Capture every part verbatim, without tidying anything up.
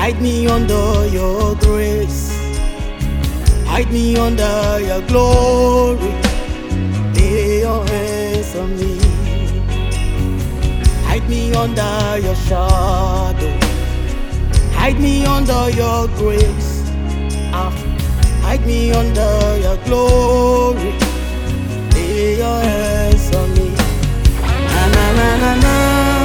Hide me under your grace. Hide me under your glory. Lay your hands on me. Hide me under your shadow. Hide me under your grace. Ah, hide me under your glory. Lay your hands on me. Na na na na na.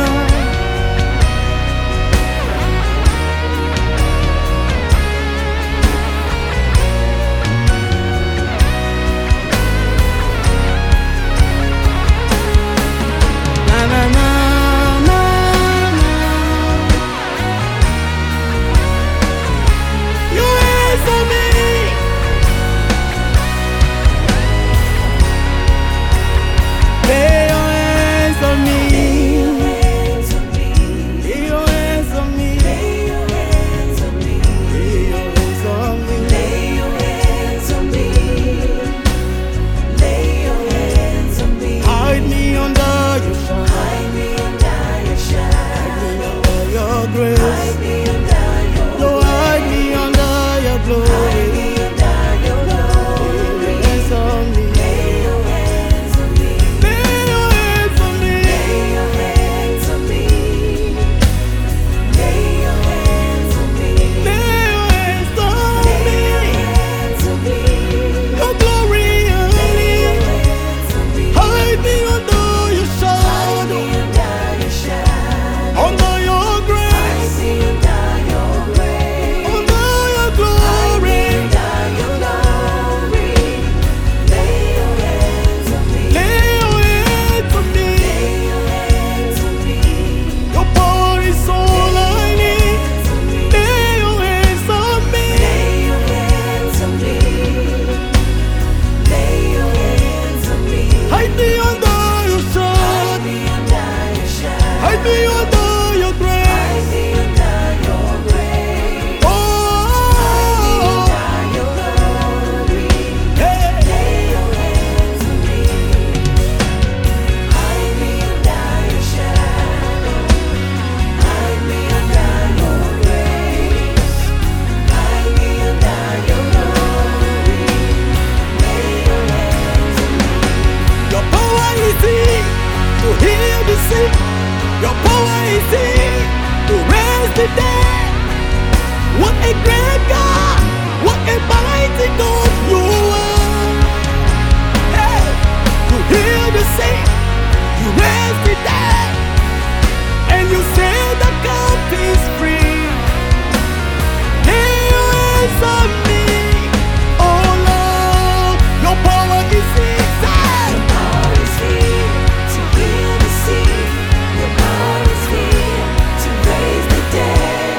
Your power is here to raise the dead. What a great God, what a mighty God you are. Hey, you heal the sick, you raise the dead, and you set the captives free. Lay your hands on me, oh Lord, your power is here. Your power is here to heal the sick. Your power is here to raise the dead.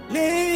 Lay